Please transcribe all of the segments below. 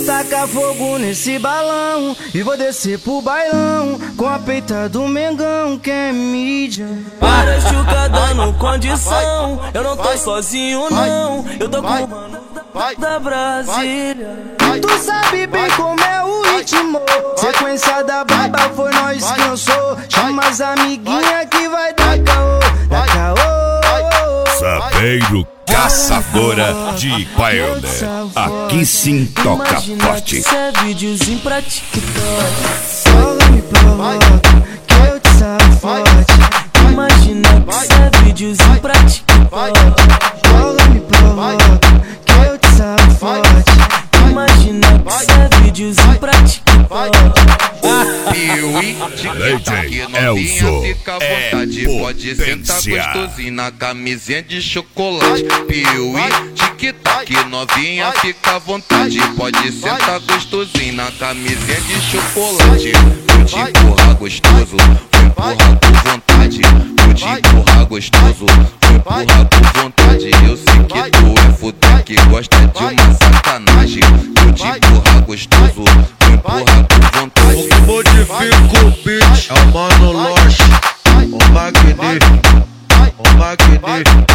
tacar fogo nesse balão e vou descer pro bailão com a peita do Mengão, que é mídia. Para chuca dando condição, eu não tô sozinho não, eu tô com o mano da Brasília. Tu sabe bem como é o ritmo, sequência da braba foi nós que lançou. Chama as amiguinha que vai dar caô, dar caô. Sapeiro Caçadora de Pioneer, aqui sim toca forte. Isso é videozinho pra TikTok. Joga me provoca, que eu te salvo forte. Imagina que isso é videozinho pra TikTok. Joga me provoca, que eu te salvo forte. Imagina que isso é videozinho pra TikTok. Piuí, tic-tac, novinha, fica à vontade. Pode sentar gostosinho na camisinha de chocolate. Piuí, tic-tac, novinha, fica à vontade. Pode sentar gostosinho na camisinha de chocolate. Vou te empurrar gostoso, vou empurrar com vontade. Vou te empurrar gostoso, vou empurrar com vontade. Eu sei que tu é fuder, que gosta de uma sacanagem. Vou te empurrar gostoso, vou empurrar com vontade. Modifica o beat, é o Mano Loche, o magnífico, o magnífico.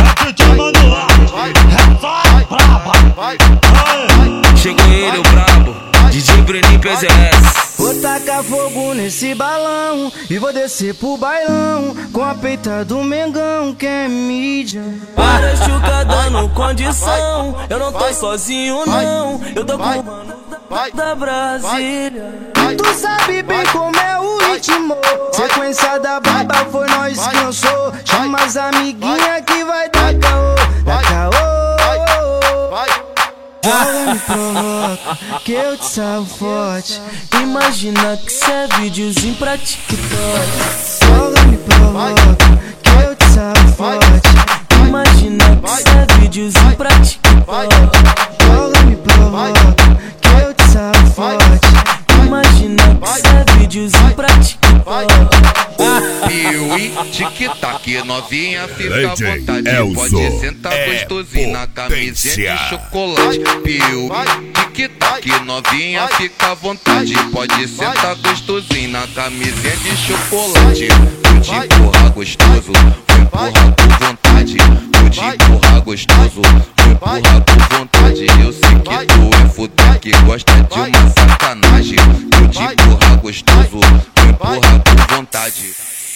Chegou ele, o brabo, DJ Breninho PZS. Vou tacar fogo nesse balão e vou descer pro bailão com a peita do Mengão, que é mídia. Para chuca dando condição, eu não tô sozinho não, eu tô com o mano da Brasília. Tu sabe bem como é o ritmo, sequência da braba foi nós que lançou. Chama as amiguinha que vai dar caô, dar caô. Joga me provoca, que eu te salvo forte. Imagina que isso é videozinho pra TikTok. Joga me provoca, que eu te salvo forte. Imagina que isso é videozinho pra TikTok. Joga me provoca, que eu te salvo forte. Imagina que isso é videozinho pra TikTok. Piuí, tic-tac, novinha, fica à DJ vontade. Elzo Pode sentar gostosinho na camisinha de chocolate. Piuí, tic-tac, novinha, fica à vontade. Pode sentar gostosinho na camisinha de chocolate. Vou te empurrar gostoso, vou empurrar com vontade. Vou te empurrar gostoso, vou empurrar com vontade. Eu sei que tu é fuder, que gosta de uma sacanagem. Vou te empurrar gostoso, vou empurrar com vontade.